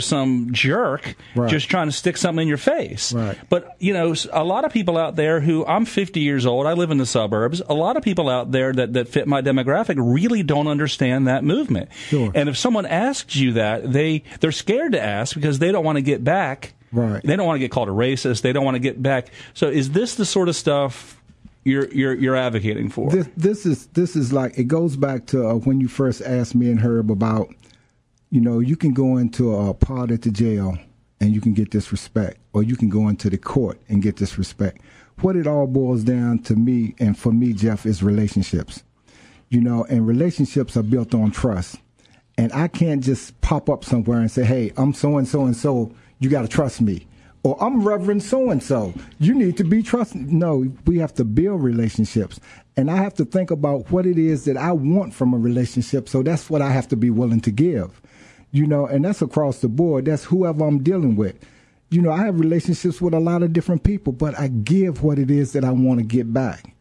jerk just trying to stick something in your face. Right. But, a lot of people out there I'm 50 years old, I live in the suburbs, a lot of people out there that fit my demographic really don't understand that movement. Sure. And if someone asks you that, they're scared to ask because they don't want to get back. Right. They don't want to get called a racist. They don't want to get back. So is this the sort of stuff you're advocating for? This is like, it goes back to when you first asked me and Herb about, you can go into a part at the jail and you can get disrespect, or you can go into the court and get disrespect. What it all boils down to me, and for me, Jeff, is relationships. And relationships are built on trust. And I can't just pop up somewhere and say, hey, I'm so-and-so and so, you got to trust me. Or I'm Reverend so-and-so. You need to be trusted. No, we have to build relationships. And I have to think about what it is that I want from a relationship. So that's what I have to be willing to give. And that's across the board. That's whoever I'm dealing with. I have relationships with a lot of different people, but I give what it is that I want to get back.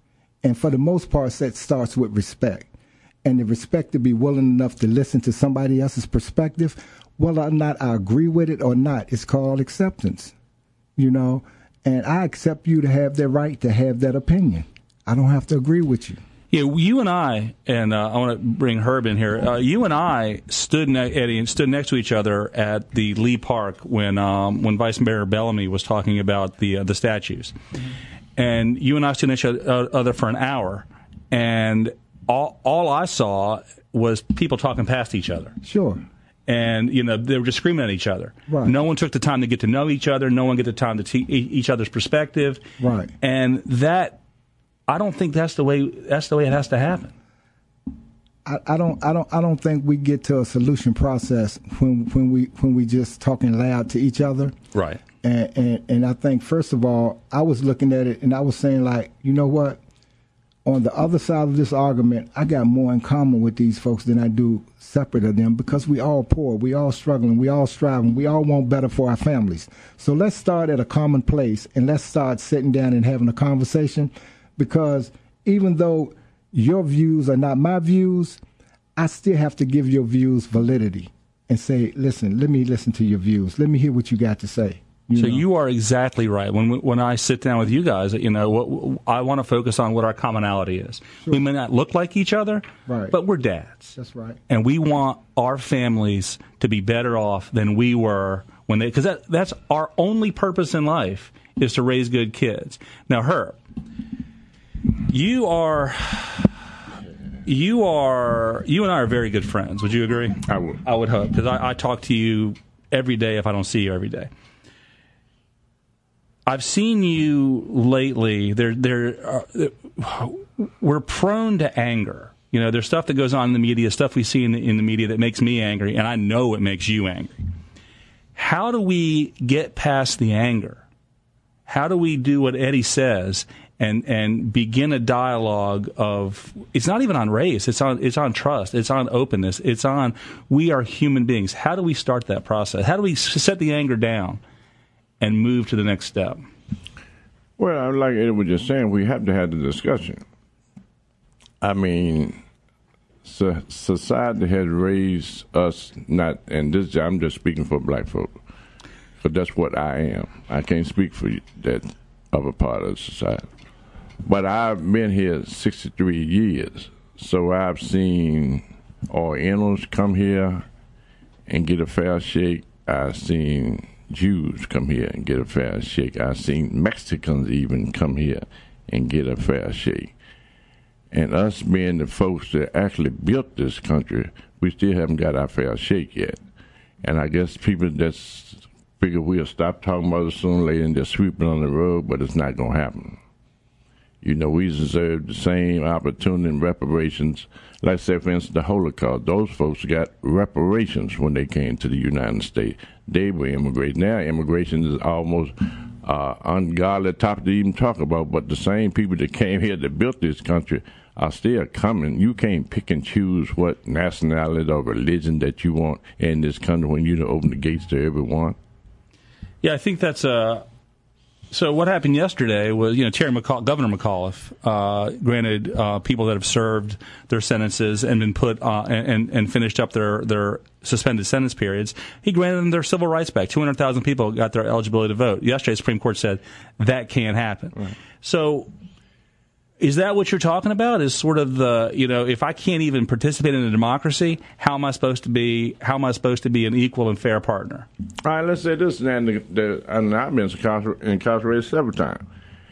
And for the most part, that starts with respect. And the respect to be willing enough to listen to somebody else's perspective, whether or not I agree with it or not, it's called acceptance, you know. And I accept you to have the right to have that opinion. I don't have to agree with you. Yeah, you and I want to bring Herb in here. You and I stood next to each other at the Lee Park when Vice Mayor Bellamy was talking about the statues, and you and I stood next to each other for an hour, and all I saw was people talking past each other. Sure. And, you know, they were just screaming at each other. Right. No one took the time to get to know each other. No one get the time to see each other's perspective. Right. And that, I don't think that's the way it has to happen. I don't think we get to a solution process when we just talking loud to each other. Right. And I think, first of all, I was looking at it and I was saying, like, you know what? On the other side of this argument, I got more in common with these folks than I do separate of them, because we all poor, we all struggling, we all striving, we all want better for our families. So let's start at a common place and let's start sitting down and having a conversation, because even though your views are not my views, I still have to give your views validity and say, listen, let me listen to your views. Let me hear what you got to say. You are exactly right. When I sit down with you guys, you know, I want to focus on what our commonality is. Sure. We may not look like each other, right, but we're dads. That's right. And we want our families to be better off than we were when they, because that's our only purpose in life, is to raise good kids. Now, Herb, you and I are very good friends. Would you agree? I would hope, because I talk to you every day if I don't see you every day. I've seen you lately. We're prone to anger. You know, there's stuff that goes on in the media, stuff we see in the media that makes me angry, and I know it makes you angry. How do we get past the anger? How do we do what Eddie says and begin a dialogue of, it's not even on race, it's on trust, it's on openness, it's on, we are human beings. How do we start that process? How do we set the anger down and move to the next step? Well, like Eddie was just saying, we have to have the discussion. I mean, society has raised us, not, and this, I'm just speaking for black folk, because that's what I am. I can't speak for that other part of society. But I've been here 63 years, so I've seen Orientals come here and get a fair shake. I've seen Jews come here and get a fair shake. I've seen Mexicans even come here and get a fair shake. And us being the folks that actually built this country, we still haven't got our fair shake yet. And I guess people just figure we'll stop talking about it sooner or later and just sweep it on the road, but it's not going to happen. You know, we deserve the same opportunity and reparations. Like, say, for instance, the Holocaust. Those folks got reparations when they came to the United States. They were immigrating. Now immigration is almost ungodly topic to even talk about, but the same people that came here that built this country are still coming. You can't pick and choose what nationality or religion that you want in this country when you open the gates to everyone. Yeah, I think that's so what happened yesterday was, you know, Governor McAuliffe granted people that have served their sentences and been put and finished up their suspended sentence periods, he granted them their civil rights back. 200,000 people got their eligibility to vote. Yesterday, the Supreme Court said that can't happen. Right. So is that what you're talking about? Is sort of the, you know, if I can't even participate in a democracy, how am I supposed to be an equal and fair partner? All right, let's say this, and I've been incarcerated several times.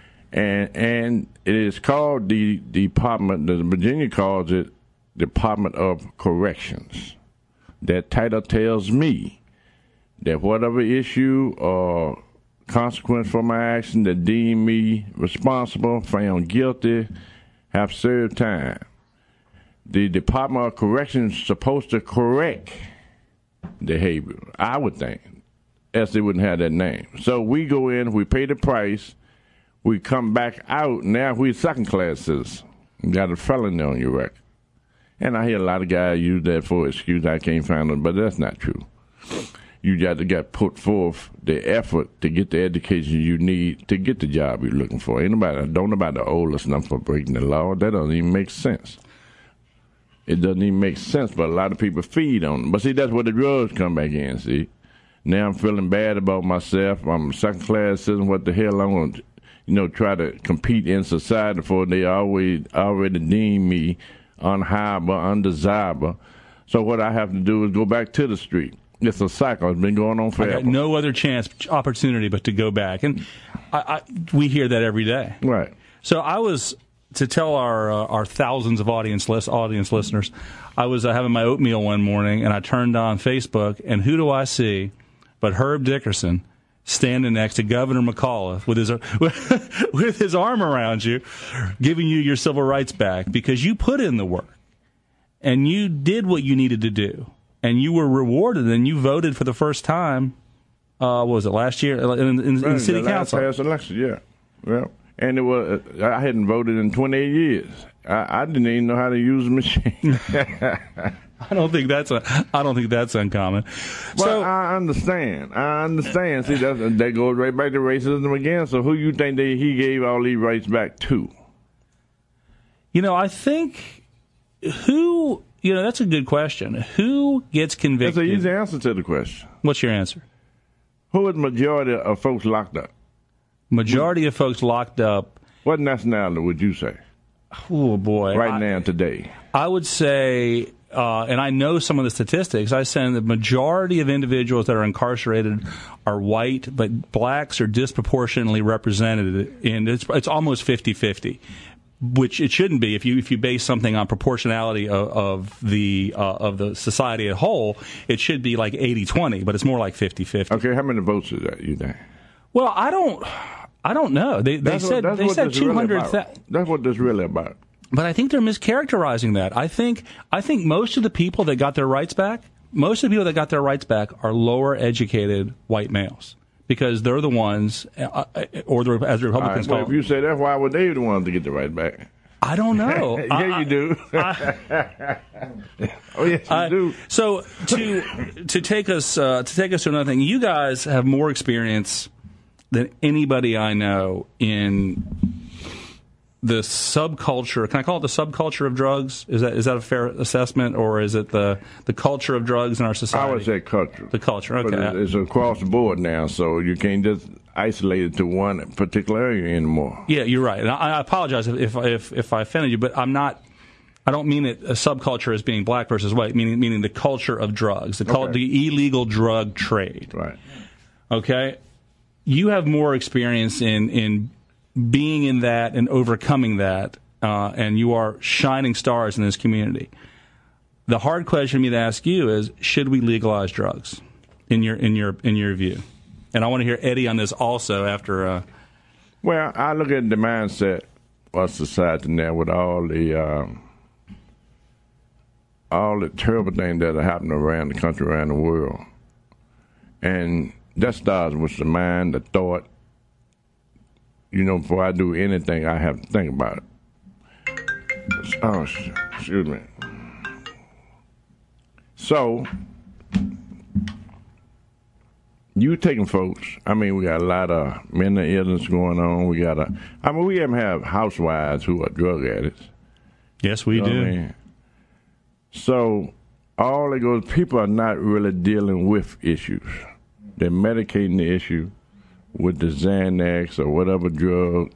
And it is called the Department, Virginia calls it Department of Corrections. That title tells me that whatever issue or consequence for my action that deem me responsible, found guilty, have served time. The Department of Corrections is supposed to correct behavior, I would think, else they wouldn't have that name. So we go in, we pay the price, we come back out, now we're second-class citizens. You got a felony on your record. And I hear a lot of guys use that for excuse, I can't find them, but that's not true. you got to put forth the effort to get the education you need to get the job you're looking for. Don't nobody hold us nothing for breaking the law. That doesn't even make sense. It doesn't even make sense, but a lot of people feed on them. But see, that's where the drugs come back in, see. Now I'm feeling bad about myself. I'm a second-class citizen. What the hell I'm going to, try to compete in society for? They already deem me unhireable, undesirable. So what I have to do is go back to the street. It's a cycle. It's been going on forever. I got no other opportunity but to go back. And we hear that every day. Right. So I was, to tell our thousands of audience listeners, I was having my oatmeal one morning, and I turned on Facebook, and who do I see but Herb Dickerson standing next to Governor McAuliffe with his arm around you, giving you your civil rights back because you put in the work, and you did what you needed to do. And you were rewarded, and you voted for the first time. What was it, last year in city council? Last election, yeah. Well, and it was I hadn't voted in 28 years. I didn't even know how to use a machine. I don't think that's uncommon. Well, So I understand. See, that goes right back to racism again. So who you think he gave all these rights back to? I think who. That's a good question. Who gets convicted? That's an easy answer to the question. What's your answer? Who is the majority of folks locked up? Majority of folks locked up. What nationality would you say? Oh, boy. Right now, today. I would say, and I know some of the statistics, I say the majority of individuals that are incarcerated are white, but blacks are disproportionately represented, and it's almost 50-50. Which it shouldn't be if you base something on proportionality of the society as a whole. It should be like 80-20, but it's more like 50-50. Okay, how many votes is that, you think? Well, I don't know. They said 200,000. That's what this really about. But I think they're mischaracterizing that. I think most of the people that got their rights back, are lower educated white males. Because they're the ones, or as the Republicans call them. If you say that, why would they be the ones to get the right back? I don't know. Yeah, you do. Oh, yes, you do. So to take us to another thing, you guys have more experience than anybody I know in the subculture. Can I call it the subculture of drugs? Is that a fair assessment, or is it the culture of drugs in our society? I would say culture. The culture, okay. But it's across the board now, so you can't just isolate it to one particular area anymore. Yeah, you're right. And I apologize if I offended you, but I'm not. I don't mean it a subculture as being black versus white, meaning the culture of drugs, the illegal drug trade. Right. Okay. You have more experience in being in that and overcoming that, and you are shining stars in this community. The hard question for me to ask you is: should we legalize drugs, in your view? And I want to hear Eddie on this also after. Well, I look at the mindset of society now with all the terrible things that are happening around the country, around the world, and that starts with the mind, the thought. Before I do anything, I have to think about it. Oh, excuse me. So, you taking folks, we got a lot of mental illness going on. We even have housewives who are drug addicts. Yes, we do. So, all it goes, people are not really dealing with issues. They're medicating the issue with the Xanax or whatever drug,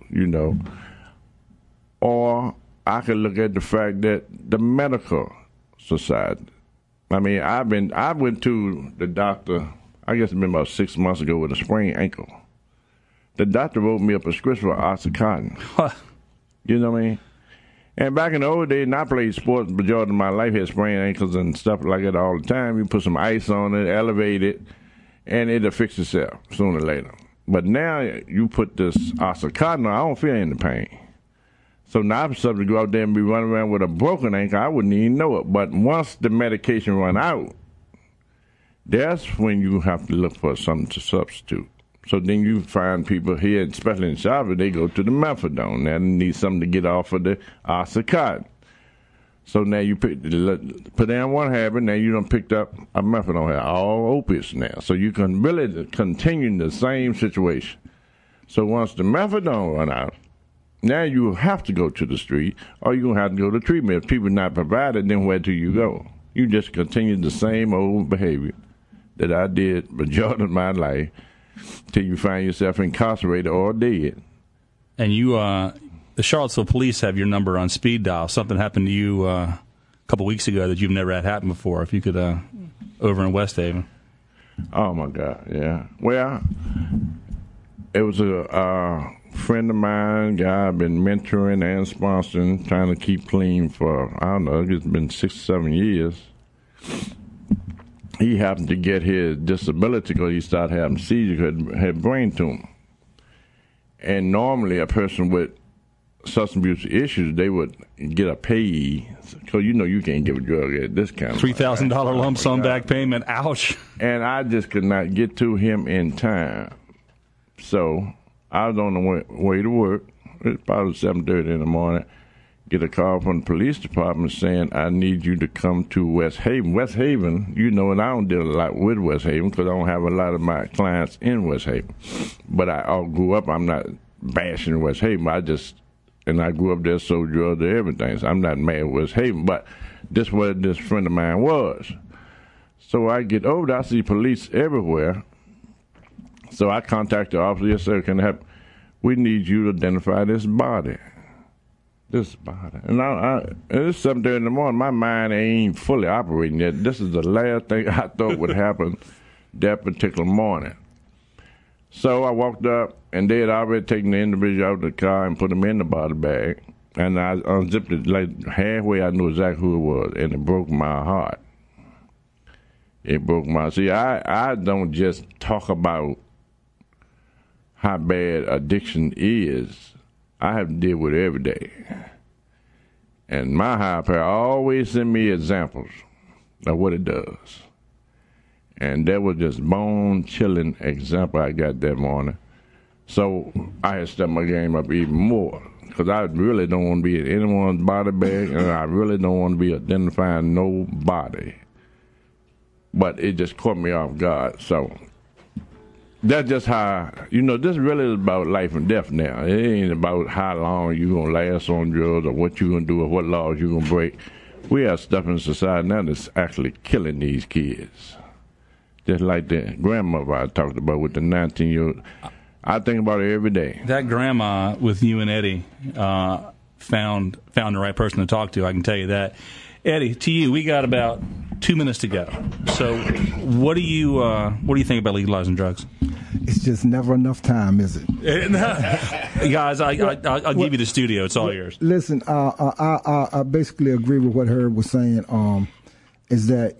Or I could look at the fact that the medical society, I went to the doctor, I guess it's been about 6 months ago with a sprained ankle. The doctor wrote me a prescription for OxyContin. You know what I mean? And back in the old days, and I played sports the majority of my life, had sprained ankles and stuff like that all the time. You put some ice on it, elevate it, and it'll fix itself sooner or later. But now you put this OxyContin, I don't feel any pain. So now I'm subject to go out there and be running around with a broken ankle. I wouldn't even know it. But once the medication run out, that's when you have to look for something to substitute. So then you find people here, especially in Charlotte, they go to the methadone. Now they need something to get off of the OxyContin. So now you put down one habit, now you done picked up a methadone habit, all opiates now. So you can really continue in the same situation. So once the methadone run out, now you have to go to the street, or you're going to have to go to treatment. If people not provided, then where do you go? You just continue the same old behavior that I did majority of my life till you find yourself incarcerated or dead. And you, the Charlottesville police have your number on speed dial. Something happened to you a couple weeks ago that you've never had happen before. If you could, over in West Haven. Oh, my God, yeah. Well, it was a friend of mine, guy I've been mentoring and sponsoring, trying to keep clean for, I don't know, it's been 6 or 7 years. He happened to get his disability because he started having seizures, had brain tumor. And normally a person with substance abuse issues, they would get a payee, because you can't give a drug at this kind of $3,000 lump sum back payment, ouch. And I just could not get to him in time. So I was on the way to work. It's probably 7:30 in the morning. Get a call from the police department saying, I need you to come to West Haven. West Haven, and I don't deal a lot with West Haven because I don't have a lot of my clients in West Haven. But I all grew up, I'm not bashing West Haven. I grew up there, sold drugs to everything. So I'm not mad at West Haven. But this was this friend of mine was. So I get over there, I see police everywhere. So I contact the officer, yes, sir, can I help? We need you to identify this body. This body. And it's 7:30 in the morning. My mind ain't fully operating yet. This is the last thing I thought would happen that particular morning. So I walked up, and they had already taken the individual out of the car and put him in the body bag. And I unzipped it like halfway. I knew exactly who it was, and it broke my heart. It broke my. See, I don't just talk about how bad addiction is. I have to deal with it every day. And my higher power always send me examples of what it does. And that was just bone-chilling example I got that morning. So I had stepped my game up even more, because I really don't want to be in anyone's body bag, and I really don't want to be identifying nobody. But it just caught me off guard. So that's just how, this really is about life and death now. It ain't about how long you're going to last on drugs or what you're going to do or what laws you're going to break. We have stuff in society now that's actually killing these kids. Just like the grandmother I talked about with the 19-year-old. I think about it every day. That grandma with you and Eddie found the right person to talk to, I can tell you that. Eddie, to you, we got about 2 minutes to go. So what do you think about legalizing drugs? It's just never enough time, is it? Guys, I'll give you the studio. It's all yours. Listen, I basically agree with what Herb was saying, is that,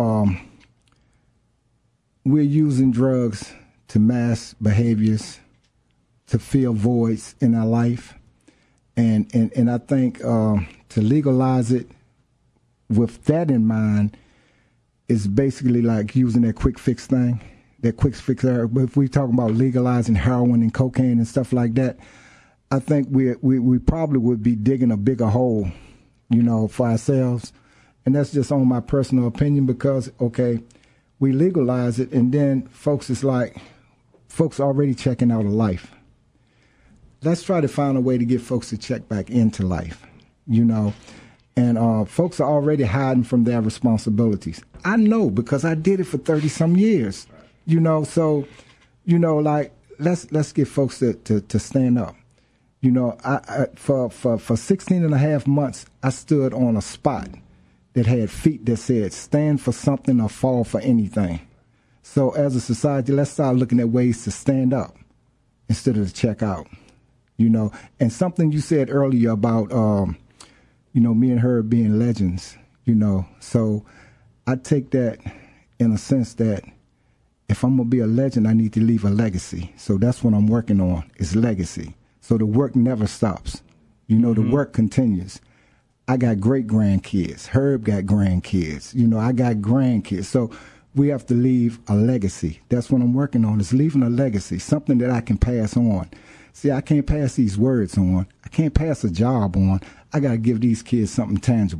we're using drugs to mask behaviors, to fill voids in our life. And I think to legalize it with that in mind is basically like using that quick fix thing. That quick fix. If we talk about legalizing heroin and cocaine and stuff like that, I think we probably would be digging a bigger hole, for ourselves. And that's just on my personal opinion, because, okay, we legalize it, and then folks already checking out of life. Let's try to find a way to get folks to check back into life, And folks are already hiding from their responsibilities. I know, because I did it for 30-some years, So, let's get folks to stand up. I for 16 and a half months, I stood on a spot that had feet that said, stand for something or fall for anything. So as a society, let's start looking at ways to stand up instead of to check out, And something you said earlier about, me and her being legends, So I take that in a sense that if I'm going to be a legend, I need to leave a legacy. So that's what I'm working on, is legacy. So the work never stops. The work continues. I got great-grandkids. Herb got grandkids. I got grandkids. So we have to leave a legacy. That's what I'm working on, is leaving a legacy, something that I can pass on. See, I can't pass these words on. I can't pass a job on. I got to give these kids something tangible,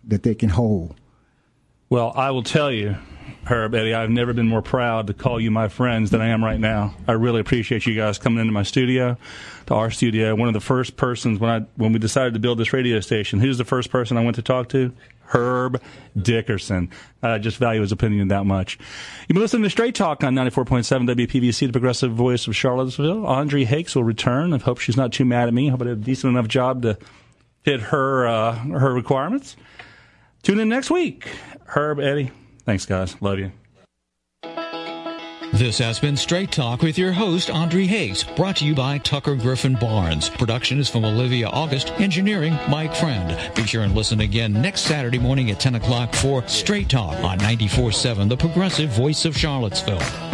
that they can hold. Well, I will tell you, Herb, Eddie, I've never been more proud to call you my friends than I am right now. I really appreciate you guys coming into my studio, to our studio. One of the first persons when we decided to build this radio station, who's the first person I went to talk to? Herb Dickerson. I just value his opinion that much. You've been listening to Straight Talk on 94.7 WPVC, the progressive voice of Charlottesville. Andre Hakes will return. I hope she's not too mad at me. I hope I did a decent enough job to fit her requirements. Tune in next week. Herb, Eddie, thanks, guys. Love you. This has been Straight Talk with your host, Andre Hakes, brought to you by Tucker Griffin Barnes. Production is from Olivia August. Engineering, Mike Friend. Be sure and listen again next Saturday morning at 10 o'clock for Straight Talk on 94.7, the progressive voice of Charlottesville.